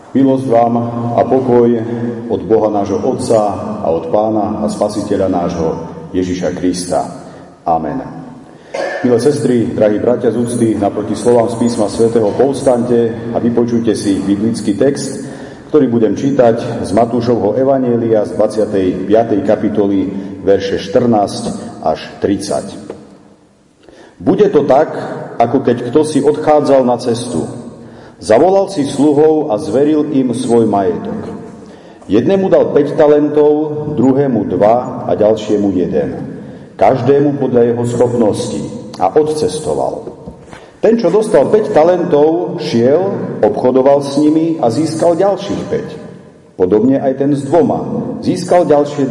Milosť vám a pokoj od Boha nášho Otca a od Pána a Spasiteľa nášho Ježiša Krista. Amen. Milé sestry, drahí bratia z úcty, naproti slovám z písma svätého povstaňte a vypočujte si biblický text, ktorý budem čítať z Matúšovho evanjelia z 25. kapitoly, verše 14 až 30. Bude to tak, ako keď kto si odchádzal na cestu. Zavolal si sluhov a zveril im svoj majetok. Jednému dal 5 talentov, druhému 2 a ďalšiemu 1. Každému podľa jeho schopností a odcestoval. Ten, čo dostal 5 talentov, šiel, obchodoval s nimi a získal ďalších 5. Podobne aj ten s 2 získal ďalšie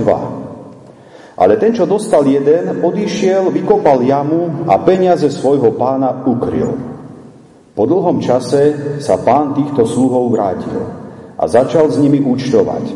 2. Ale ten, čo dostal 1, odišiel, vykopal jamu a peniaze svojho pána ukryl. Po dlhom čase sa pán týchto sluhov vrátil a začal s nimi účtovať.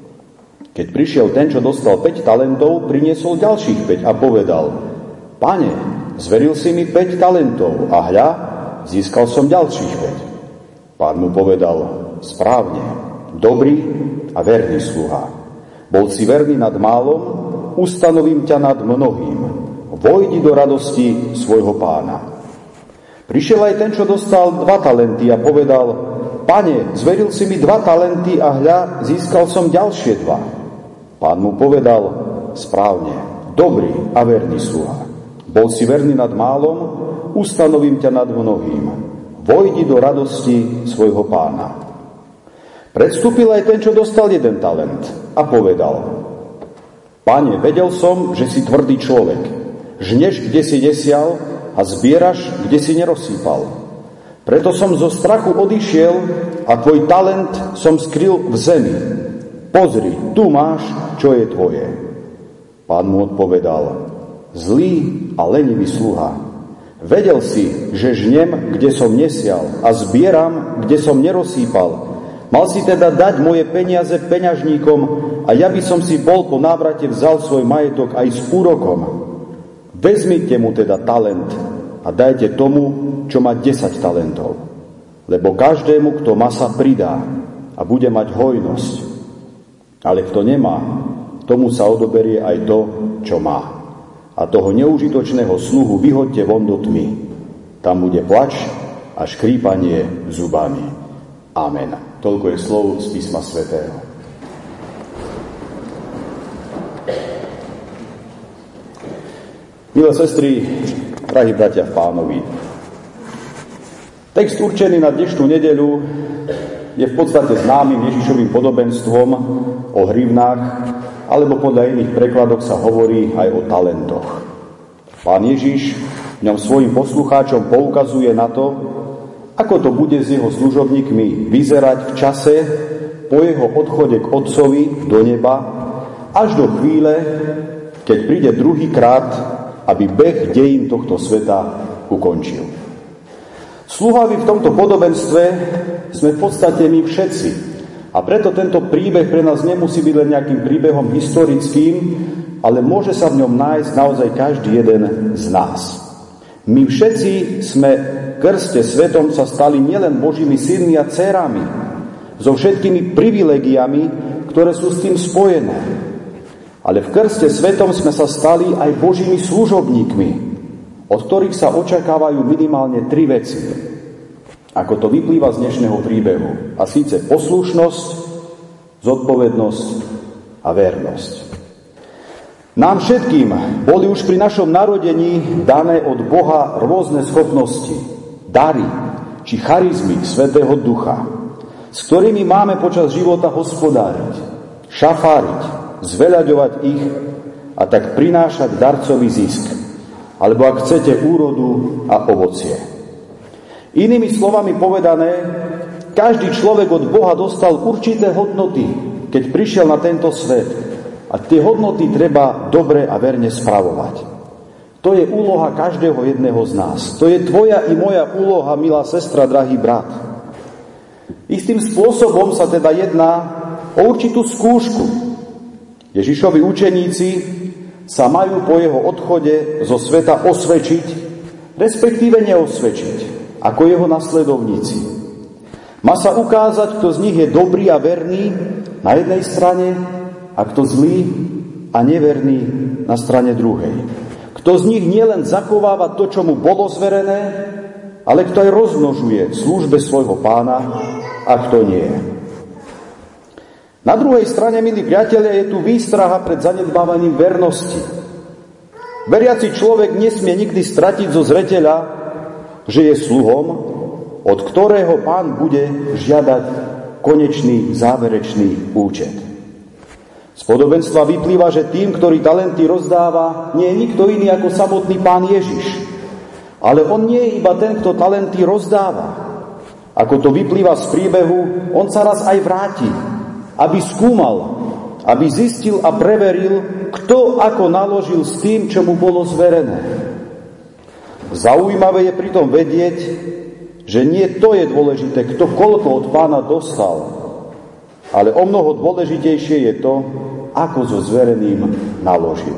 Keď prišiel ten, čo dostal 5 talentov, priniesol ďalších 5 a povedal: Pane, zveril si mi 5 talentov a hľa, získal som ďalších 5. Pán mu povedal: Správne, dobrý a verný sluha. Bol si verný nad málom, ustanovím ťa nad mnohým. Vojdi do radosti svojho pána. Prišiel aj ten, čo dostal 2 talenty a povedal: Pane, zveril si mi 2 talenty a hľa, získal som ďalšie 2. Pán mu povedal: Správne, dobrý a verný sluha. Bol si verný nad málom, ustanovím ťa nad mnohým. Vojdi do radosti svojho pána. Predstúpil aj ten, čo dostal 1 talent a povedal: Pane, vedel som, že si tvrdý človek. Žneš, kde si nesial, a zbieraš, kde si nerozsýpal. Preto som zo strachu odišiel a tvoj talent som skryl v zemi. Pozri, tu máš, čo je tvoje. Pán mu odpovedal: Zlý a lenivý sluha. Vedel si, že žnem, kde som nesial a zbieram, kde som nerozsýpal. Mal si teda dať moje peniaze peňažníkom a ja by som si bol po návrate vzal svoj majetok aj s úrokom. Vezmite mu teda talent a dajte tomu, čo má 10 talentov. Lebo každému, kto má, sa pridá a bude mať hojnosť. Ale kto nemá, tomu sa odoberie aj to, čo má. A toho neužitočného sluhu vyhoďte von do tmy. Tam bude plač a škrípanie zubami. Amen. Toľko je slov z písma svätého. Milé sestry, drahí bratia v Pánovi, text určený na dnešnú nedeľu je v podstate známym Ježišovým podobenstvom o hrivnách, alebo podľa iných prekladok sa hovorí aj o talentoch. Pán Ježiš v ňom svojim poslucháčom poukazuje na to, ako to bude s jeho služobníkmi vyzerať v čase po jeho odchode k Otcovi do neba, až do chvíle, keď príde druhýkrát, aby beh dejín tohto sveta ukončil. Sluhaví v tomto podobenstve sme v podstate my všetci. A preto tento príbeh pre nás nemusí byť len nejakým príbehom historickým, ale môže sa v ňom nájsť naozaj každý jeden z nás. My všetci sme v krste svetom sa stali nielen Božími synmi a dcérami, so všetkými privilégiami, ktoré sú s tým spojené. Ale v krste svetom sme sa stali aj Božími služobníkmi, od ktorých sa očakávajú minimálne 3 veci, ako to vyplýva z dnešného príbehu. A síce poslušnosť, zodpovednosť a vernosť. Nám všetkým boli už pri našom narodení dané od Boha rôzne schopnosti, dary či charizmy Svätého Ducha, s ktorými máme počas života hospodáriť, šafáriť, zveľaďovať ich a tak prinášať darcový zisk, alebo ak chcete úrodu a ovocie. Inými slovami povedané, každý človek od Boha dostal určité hodnoty, keď prišiel na tento svet, a tie hodnoty treba dobre a verne spravovať. To je úloha každého jedného z nás. To je tvoja i moja úloha, milá sestra, drahý brat. Istým spôsobom sa teda jedná o určitú skúšku. Ježišovi učeníci sa majú po jeho odchode zo sveta osvedčiť, respektíve neosvedčiť, ako jeho nasledovníci. Má sa ukázať, kto z nich je dobrý a verný na jednej strane a kto zlý a neverný na strane druhej. Kto z nich nielen zachováva to, čo mu bolo zverené, ale kto aj rozmnožuje v službe svojho pána a kto nie. Na druhej strane, milí priatelia, je tu výstraha pred zanedbávaním vernosti. Veriaci človek nesmie nikdy stratiť zo zreteľa, že je sluhom, od ktorého Pán bude žiadať konečný, záverečný účet. Z podobenstva vyplýva, že tým, ktorý talenty rozdáva, nie je nikto iný ako samotný Pán Ježiš. Ale on nie je iba ten, kto talenty rozdáva. Ako to vyplýva z príbehu, on sa raz aj vráti, aby skúmal, aby zistil a preveril, kto ako naložil s tým, čo mu bolo zverené. Zaujímavé je pritom vedieť, že nie to je dôležité, kto koľko od Pána dostal, ale o mnoho dôležitejšie je to, ako so zvereným naložil.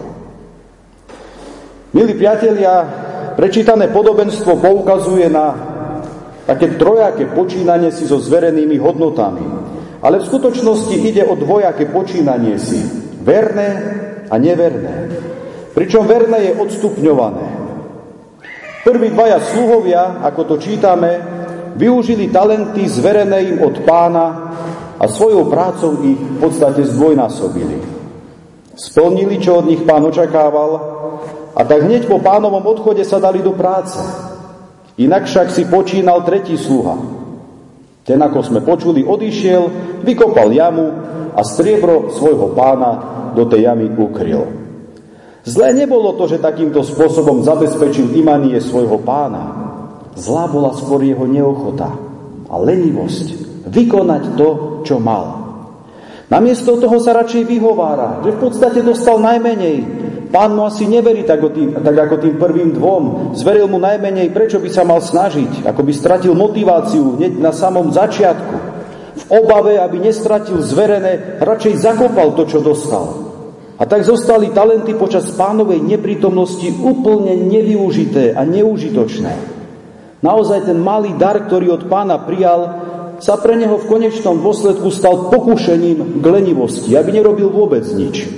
Milí priatelia, prečítané podobenstvo poukazuje na také trojaké počínanie si so zverenými hodnotami, ale v skutočnosti ide o dvojaké počínanie si, verné a neverné. Pričom verné je odstupňované. Prví dvaja sluhovia, ako to čítame, využili talenty zverené im od Pána a svojou prácou ich v podstate zdvojnásobili. Splnili, čo od nich Pán očakával, a tak hneď po Pánovom odchode sa dali do práce. Inak však si počínal tretí sluha. Ten, ako sme počuli, odišiel, vykopal jamu a striebro svojho pána do tej jamy ukryl. Zlé nebolo to, že takýmto spôsobom zabezpečil imanie svojho pána. Zlá bola skôr jeho neochota a lenivosť vykonať to, čo mal. Namiesto toho sa radšej vyhovára, že v podstate dostal najmenej. Pán mu asi neverí tak ako tým prvým dvom. Zveril mu najmenej, prečo by sa mal snažiť, ako by stratil motiváciu hneď na samom začiatku. V obave, aby nestratil zverené, radšej zakopal to, čo dostal. A tak zostali talenty počas Pánovej neprítomnosti úplne nevyužité a neužitočné. Naozaj ten malý dar, ktorý od Pána prijal, sa pre neho v konečnom dôsledku stal pokušením k lenivosti, aby nerobil vôbec nič.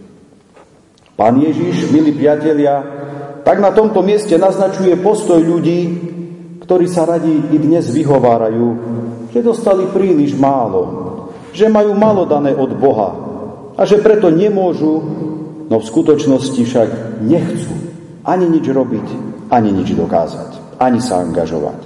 Pán Ježiš, milí priatelia, tak na tomto mieste naznačuje postoj ľudí, ktorí sa radi i dnes vyhovárajú, že dostali príliš málo, že majú málo dané od Boha a že preto nemôžu, no v skutočnosti však nechcú ani nič robiť, ani nič dokázať, ani sa angažovať.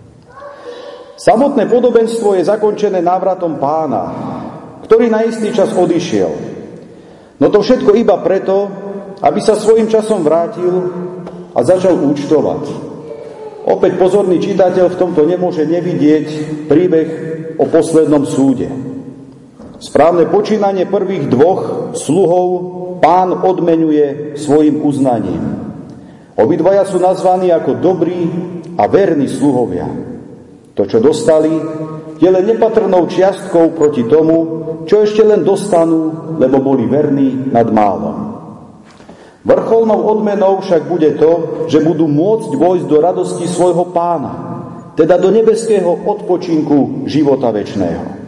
Samotné podobenstvo je zakončené návratom Pána, ktorý na istý čas odišiel. No to všetko iba preto, aby sa svojím časom vrátil a začal účtovať. Opäť pozorný čitateľ v tomto nemôže nevidieť príbeh o poslednom súde. Správne počínanie prvých dvoch sluhov Pán odmenuje svojim uznaním. Obidvaja sú nazvaní ako dobrí a verní sluhovia. To, čo dostali, je len nepatrnou čiastkou proti tomu, čo ešte len dostanú, lebo boli verní nad málom. Vrcholnou odmenou však bude to, že budú môcť vojsť do radosti svojho Pána, teda do nebeského odpočinku života večného.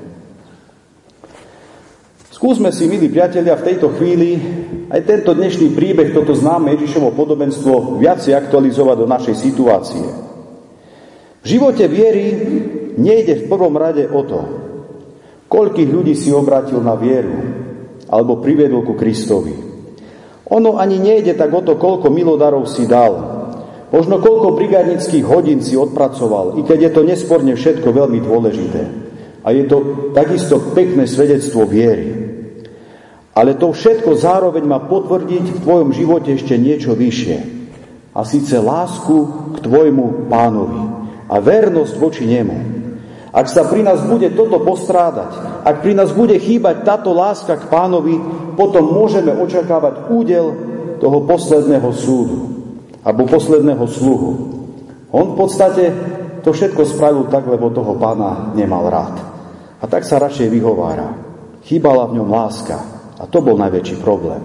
Skúsme si, milí priatelia, v tejto chvíli aj tento dnešný príbeh, toto známe Ježišovo podobenstvo, viacej aktualizovať do našej situácie. V živote viery nejde v prvom rade o to, koľkých ľudí si obrátil na vieru alebo priviedol ku Kristovi. Ono ani nejde tak o to, koľko milodarov si dal, možno koľko brigádnických hodín si odpracoval, i keď je to nesporne všetko veľmi dôležité. A je to takisto pekné svedectvo viery. Ale to všetko zároveň má potvrdiť v tvojom živote ešte niečo vyššie. A síce lásku k tvojmu Pánovi a vernosť voči nemu. Ak sa pri nás bude toto postrádať, ak pri nás bude chýbať táto láska k Pánovi, potom môžeme očakávať údel toho posledného súdu alebo posledného sluhu. On v podstate to všetko spravil tak, lebo toho Pána nemal rád. A tak sa radšej vyhovára. Chýbala v ňom láska a to bol najväčší problém.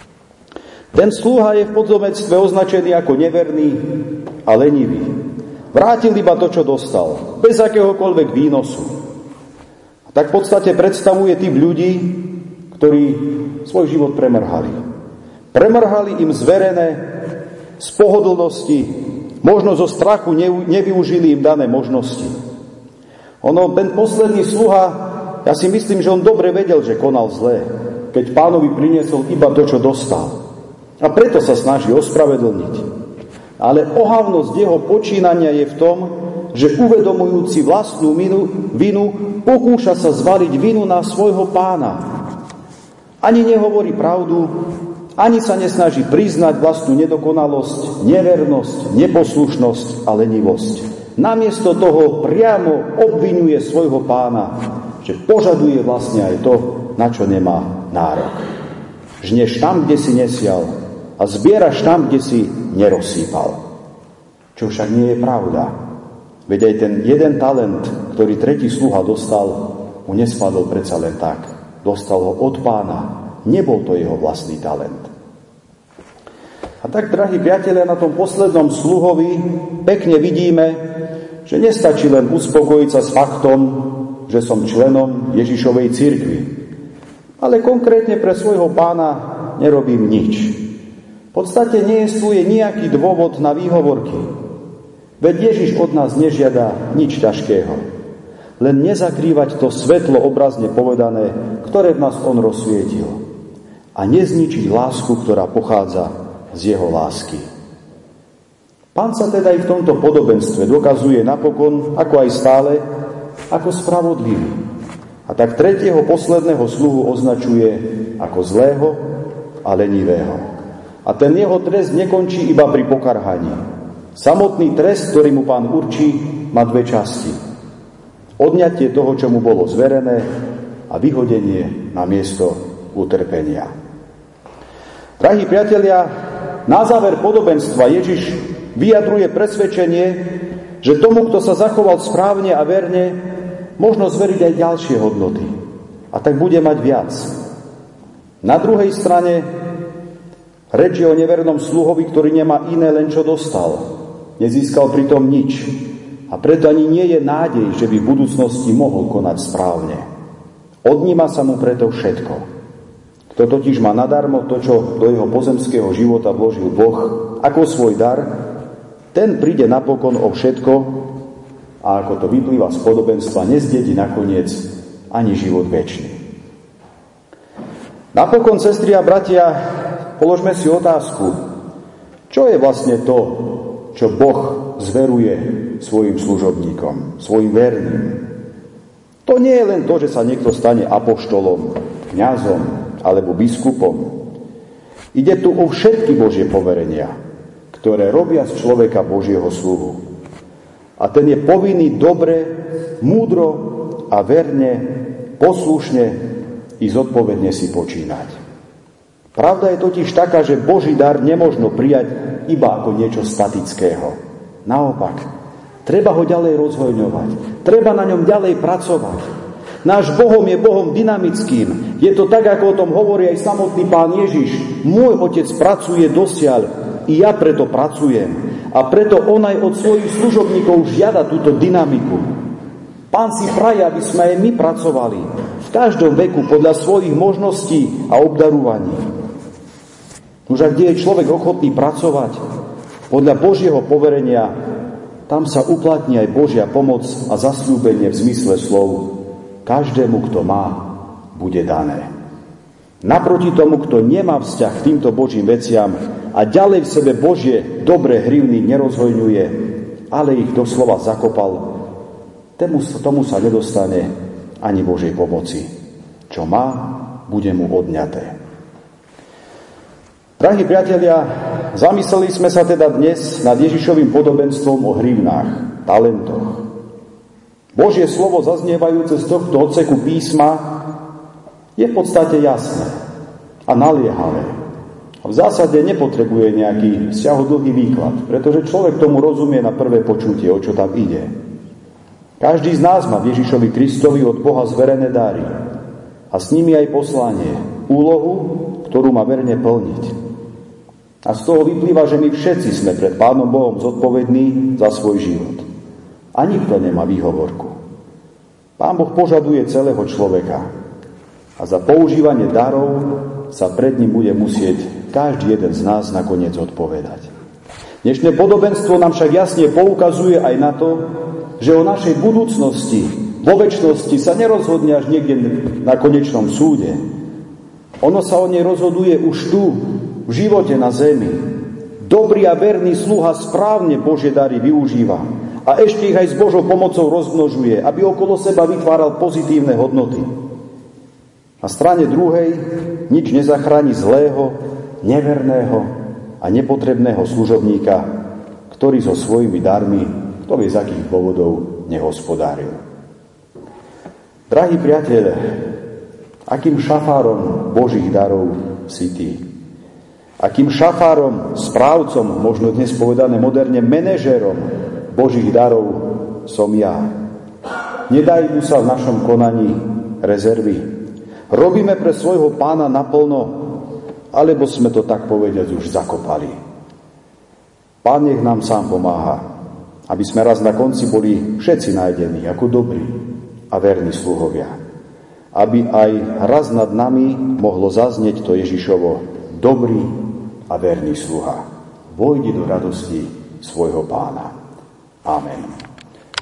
Ten sluha je v podobenstve označený ako neverný a lenivý. Vrátil iba to, čo dostal, bez akéhokoľvek výnosu. A tak v podstate predstavuje typ ľudí, ktorí svoj život premrhali. Premrhali im zverené z pohodlnosti, možno zo strachu nevyužili im dané možnosti. Ten posledný sluha, ja si myslím, že on dobre vedel, že konal zlé, keď pánovi priniesol iba to, čo dostal. A preto sa snaží ospravedlniť. Ale ohavnosť jeho počínania je v tom, že uvedomujúci vlastnú vinu, pokúša sa zvaliť vinu na svojho pána. Ani nehovorí pravdu, ani sa nesnaží priznať vlastnú nedokonalosť, nevernosť, neposlušnosť a lenivosť. Namiesto toho priamo obviňuje svojho pána, že požaduje vlastne aj to, na čo nemá nárok. Žneš tam, kde si nesial, a zbieraš tam, kde si nerozsýpal. Čo však nie je pravda. Veď aj ten jeden talent, ktorý tretí sluha dostal, mu nespadol predsa len tak. Dostal ho od pána. Nebol to jeho vlastný talent. A tak, drahí priatelia, na tom poslednom sluhovi pekne vidíme, že nestačí len uspokojiť sa s faktom, že som členom Ježišovej cirkvi. Ale konkrétne pre svojho pána nerobím nič. V podstate nejestvuje nejaký dôvod na výhovorky. Veď Ježiš od nás nežiada nič ťažkého. Len nezakrývať to svetlo, obrazne povedané, ktoré v nás on rozsvietil. A nezničiť lásku, ktorá pochádza z jeho lásky. Pán sa teda aj v tomto podobenstve dokazuje napokon, ako aj stále, ako spravodlivý. A tak tretieho posledného sluhu označuje ako zlého a lenivého. A ten jeho trest nekončí iba pri pokarhaní. Samotný trest, ktorý mu Pán určí, má dve časti. Odňatie toho, čo mu bolo zverené, a vyhodenie na miesto utrpenia. Drahí priatelia, na záver podobenstva Ježiš vyjadruje presvedčenie, že tomu, kto sa zachoval správne a verne, možno zveriť aj ďalšie hodnoty. A tak bude mať viac. Na druhej strane reč je o nevernom sluhovi, ktorý nemá iné, len čo dostal. Nezískal pritom nič. A preto ani nie je nádej, že by v budúcnosti mohol konať správne. Odníma sa mu preto všetko. Kto totiž má nadarmo to, čo do jeho pozemského života vložil Boh ako svoj dar, ten príde napokon o všetko a ako to vyplýva z podobenstva, nezdedí nakoniec ani život večný. Napokon, sestri a bratia, položme si otázku, čo je vlastne to, čo Boh zveruje svojim služobníkom, svojim verným. To nie je len to, že sa niekto stane apoštolom, kňazom alebo biskupom. Ide tu o všetky Božie poverenia, ktoré robia z človeka Božieho sluhu. A ten je povinný dobre, múdro a verne, poslušne i zodpovedne si počínať. Pravda je totiž taká, že Boží dar nemožno prijať iba ako niečo statického. Naopak, treba ho ďalej rozhojňovať. Treba na ňom ďalej pracovať. Náš Bohom je Bohom dynamickým. Je to tak, ako o tom hovorí aj samotný Pán Ježiš. Môj Otec pracuje dosiaľ, i ja preto pracujem. A preto on aj od svojich služobníkov žiada túto dynamiku. Pán si praje, aby sme aj my pracovali. V každom veku podľa svojich možností a obdarovaní. Už ak kde je človek ochotný pracovať podľa Božieho poverenia, tam sa uplatní aj Božia pomoc a zasľúbenie v zmysle slov: každému, kto má, bude dané. Naproti tomu, kto nemá vzťah k týmto Božím veciam a ďalej v sebe Božie dobré hrivny nerozhojňuje, ale ich doslova zakopal, tomu sa nedostane ani Božej pomoci. Čo má, bude mu odňaté. Drahí priatelia, zamysleli sme sa teda dnes nad Ježišovým podobenstvom o hrivnách, talentoch. Božie slovo zaznievajúce z tohto odseku písma je v podstate jasné a naliehavé. V zásade nepotrebuje nejaký siahodlhý výklad, pretože človek tomu rozumie na prvé počutie, o čo tam ide. Každý z nás má Ježišovi Kristovi od Boha zverené dary a s nimi aj poslanie, úlohu, ktorú má verne plniť. A z toho vyplýva, že my všetci sme pred Pánom Bohom zodpovední za svoj život. A nikto nemá výhovorku. Pán Boh požaduje celého človeka. A za používanie darov sa pred ním bude musieť každý jeden z nás nakoniec odpovedať. Dnešné podobenstvo nám však jasne poukazuje aj na to, že o našej budúcnosti, vo večnosti sa nerozhodne až niekde na konečnom súde. Ono sa o nej rozhoduje už tu, v živote na zemi. Dobrý a verný sluha správne Božie dary využíva a ešte ich aj s Božou pomocou rozmnožuje, aby okolo seba vytváral pozitívne hodnoty. Na strane druhej nič nezachráni zlého, neverného a nepotrebného služobníka, ktorý so svojimi darmi, kto vie z akých dôvodov, nehospodáril. Drahý priateľ, akým šafárom Božích darov si ty? Akým šafárom, správcom, možno dnes povedané moderne manažérom Božích darov som ja? Nedajú sa v našom konaní rezervy. Robíme pre svojho Pána naplno, alebo sme to tak povediac už zakopali. Pán nech nám sám pomáha, aby sme raz na konci boli všetci nájdení ako dobrí a verní sluhovia. Aby aj raz nad nami mohlo zaznieť to Ježišovo dobrý a verný sluha. Vojdi do radosti svojho Pána. Amen.